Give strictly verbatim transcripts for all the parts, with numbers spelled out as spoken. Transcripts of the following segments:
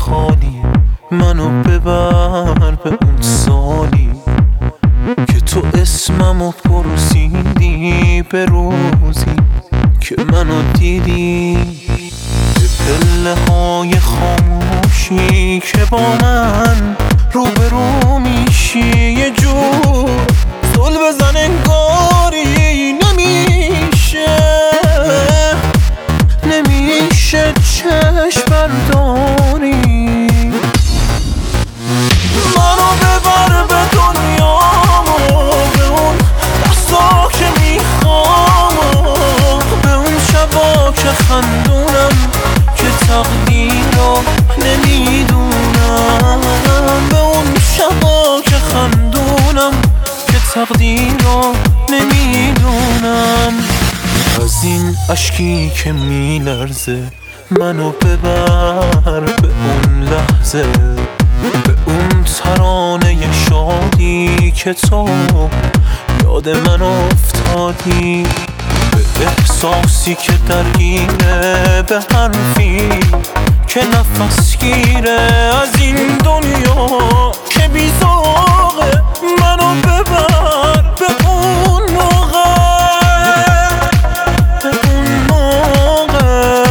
خالی منو ببر به اون سالی که تو اسممو پرسیدی، به روزی که منو دیدی، به پله های خاموشی که با من روبرو میشی. یه جور زل بزن انگاری نمیشه، نمیشه چشم برداری. منو ببر به دنیامو، به اون دستا که میخوام، به اون شبا که خندونم که تقدیر رو نمیدونم، به اون شبا که خندونم که تقدیر رو نمیدونم. از این اشکی که میلرزه منو ببر به اون لحظه، به اون ترانه شادی که تو یاد من افتادی، به احساسی که درگیره، به حرفی که نفس گیره از این دنیا که بیزاغه. منو ببر به اون موقع، به اون موقع.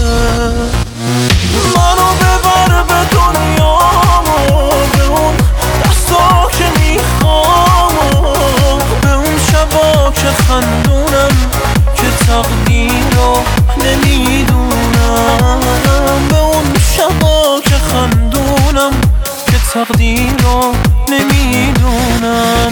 منو ببر به دنیامو، به اون دستا که میخوام، به اون شبا که خندونم که تقدیر رو نمیدونم، به اون شبا که خندونم که تقدیر رو نمیدونم.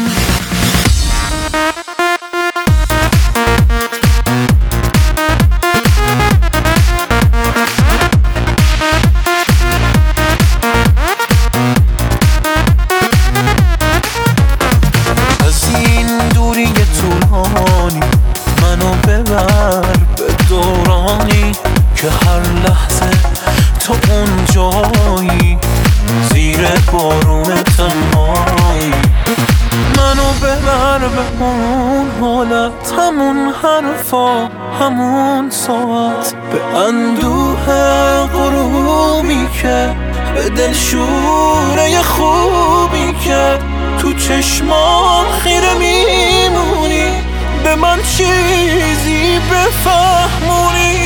از این دوری طولانی منو ببر به دورانی که هر لحظه تو اون جایی، زیر بارون تنهایی. منو ببر به اون حالت، همون حرفا، همون ساعت، به اندوه غروبی که به دل شوره خوبی که تو چشمان خیره میمونی، به من چیزی بفهمونی.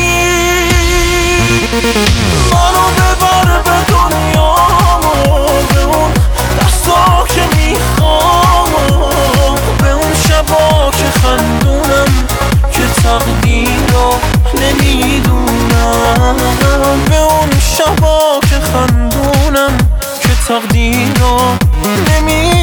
منو ببر به دنیامو، به اون دستا که میخوام، به اون شبا که خندونم که تقدیر رو نمیدونم، به اون شبا که خندونم که تقدیر رو نمیدونم.